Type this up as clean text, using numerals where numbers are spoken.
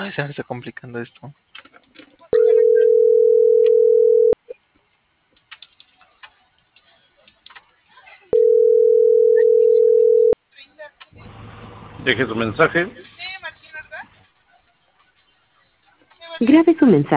Ay, se me está complicando esto. Deje su mensaje. Grabe su mensaje.